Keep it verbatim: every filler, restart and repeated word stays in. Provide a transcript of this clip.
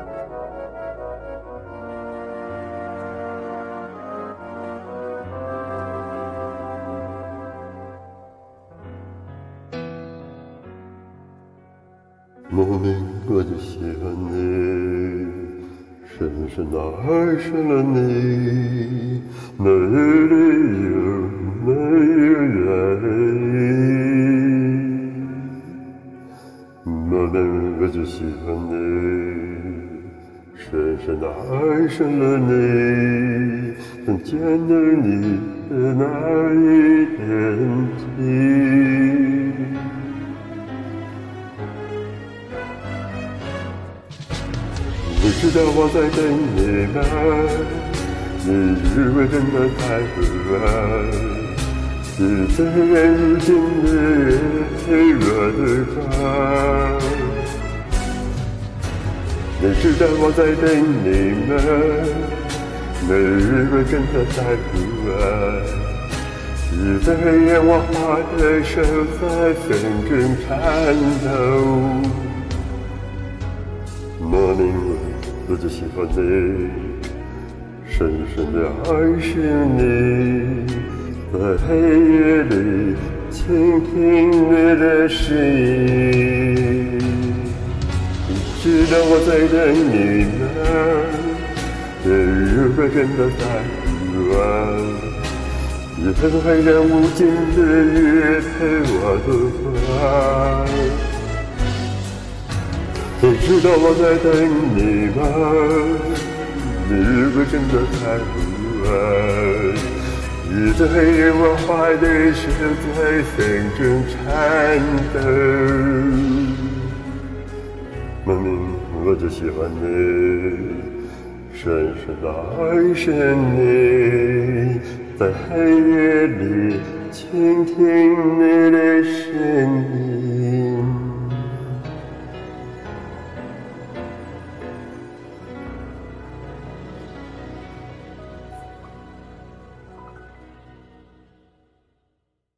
莫名我就喜欢你，深深地爱上了你，没理由，没原因。莫名我就喜欢你，深深地爱上了你，从见到你的那一天起。你知道我在等你吗？你以为真的太不安，是怎样如今的黑弱的光？你知道我在等你吗？你以为真的太不安，是怎样我画的手在风中颤抖？莫名我就喜欢你，深深地爱上你，在黑夜里倾听你的声音。你知道我在等你吗？你如果真的在不安，也会让无尽的夜陪我度过。你知道我在等你吗？你如果真的太不安，你在黑夜我怀的手在风中颤抖。莫名我就喜欢你，深深地爱上你，在黑夜里倾听你的声音。